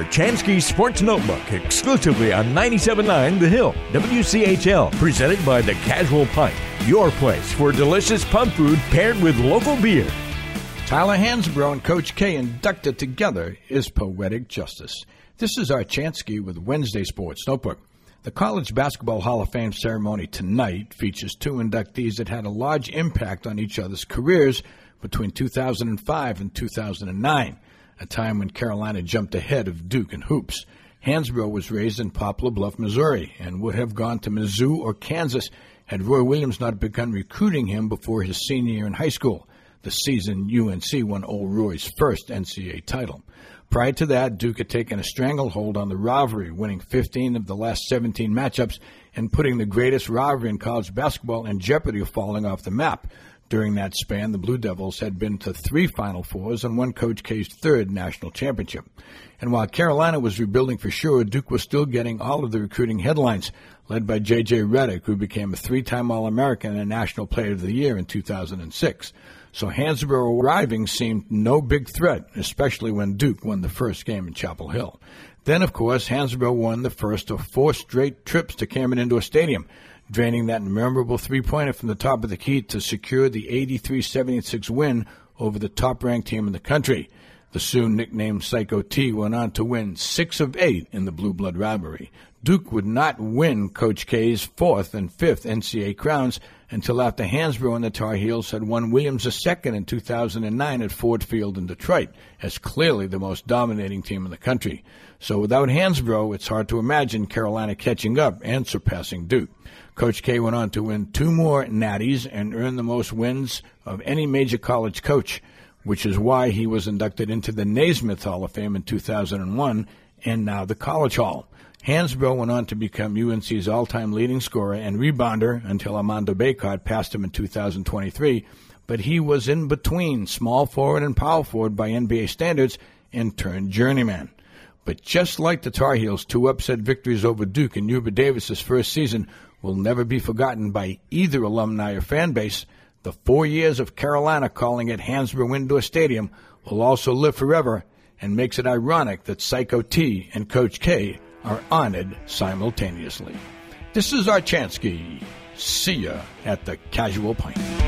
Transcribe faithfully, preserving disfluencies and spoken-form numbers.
our Chansky Sports Notebook exclusively on ninety-seven point nine The Hill, W C H L, presented by The Casual Pint, your place for delicious pub food paired with local beer. Tyler Hansbrough and Coach K inducted together is poetic justice. This is our Chansky with Wednesday Sports Notebook. The College Basketball Hall of Fame ceremony tonight features two inductees that had a large impact on each other's careers between two thousand five and two thousand nine, a time when Carolina jumped ahead of Duke in hoops. Hansbrough was raised in Poplar Bluff, Missouri, and would have gone to Mizzou or Kansas had Roy Williams not begun recruiting him before his senior year in high school, the season U N C won old Roy's first N C double A title. Prior to that, Duke had taken a stranglehold on the rivalry, winning fifteen of the last seventeen matchups and putting the greatest rivalry in college basketball in jeopardy of falling off the map. During that span, the Blue Devils had been to three Final Fours and won Coach K's third national championship. And while Carolina was rebuilding for sure, Duke was still getting all of the recruiting headlines, led by J J Redick, who became a three-time All-American and a National Player of the Year in two thousand six. So Hansbrough arriving seemed no big threat, especially when Duke won the first game in Chapel Hill. Then, of course, Hansbrough won the first of four straight trips to Cameron Indoor Stadium, draining that memorable three-pointer from the top of the key to secure the eighty-three seventy-six win over the top-ranked team in the country. The soon nicknamed Psycho T went on to win six of eight in the Blue Blood rivalry. Duke would not win Coach K's fourth and fifth N C double A crowns until after Hansbrough and the Tar Heels had won Williams a second in two thousand nine at Ford Field in Detroit, as clearly the most dominating team in the country. So without Hansbrough, it's hard to imagine Carolina catching up and surpassing Duke. Coach K went on to win two more natties and earn the most wins of any major college coach, which is why he was inducted into the Naismith Hall of Fame in two thousand one and now the College Hall. Hansbrough went on to become U N C's all-time leading scorer and rebounder until Armando Bacot passed him in two thousand twenty-three, but he was in between small forward and power forward by N B A standards and turned journeyman. But just like the Tar Heels' two upset victories over Duke in Hubert Davis's first season will never be forgotten by either alumni or fan base, the four years of Carolina calling it Hansbrough Indoor Stadium will also live forever, and makes it ironic that Psycho T and Coach K are honored simultaneously. This is our Chansky. See ya at the Casual Pint.